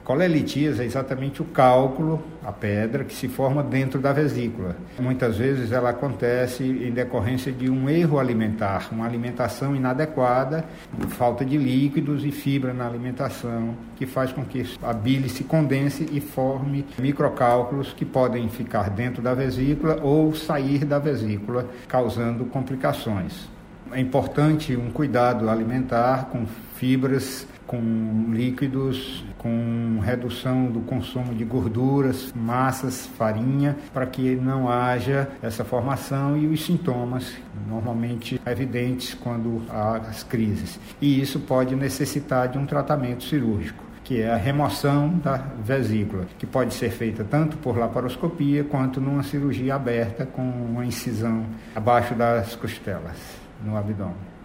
colelitíase é exatamente o cálculo, a pedra, que se forma dentro da vesícula. Muitas vezes ela acontece em decorrência de um erro alimentar, uma alimentação inadequada, falta de líquidos e fibra na alimentação, que faz com que a bile se condense e forme microcálculos que podem ficar dentro da vesícula ou sair da vesícula, causando complicações. É importante um cuidado alimentar com fibras, com líquidos, com redução do consumo de gorduras, massas, farinha, para que não haja essa formação e os sintomas normalmente evidentes quando há as crises. E isso pode necessitar de um tratamento cirúrgico, que é a remoção da vesícula, que pode ser feita tanto por laparoscopia quanto numa cirurgia aberta com uma incisão abaixo das costelas, no abdômen.